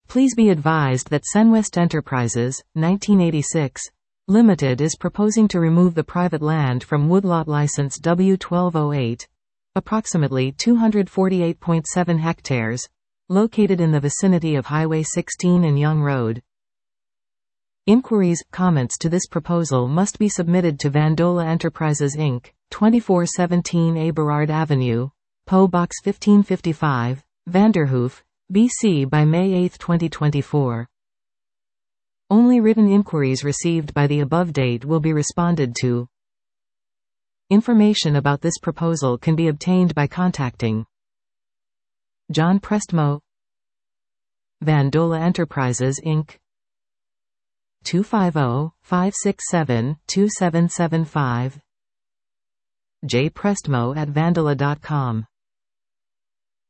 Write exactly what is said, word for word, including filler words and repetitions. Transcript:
Please be advised that Senwest Enterprises, nineteen eighty-six, Limited is proposing to remove the private land from Woodlot License W twelve oh eight, approximately two hundred forty-eight point seven hectares, located in the vicinity of Highway sixteen and Young Road. Inquiries, comments to this proposal must be submitted to Vandola Enterprises Incorporated, twenty-four seventeen A Burrard Avenue, P O Box fifteen fifty-five, Vanderhoof, B C by May eighth twenty twenty-four. Only written inquiries received by the above date will be responded to. Information about this proposal can be obtained by contacting John Prestmo, Vandola Enterprises Incorporated, two five zero, five six seven, two seven seven five, jprestmo at vandola dot com.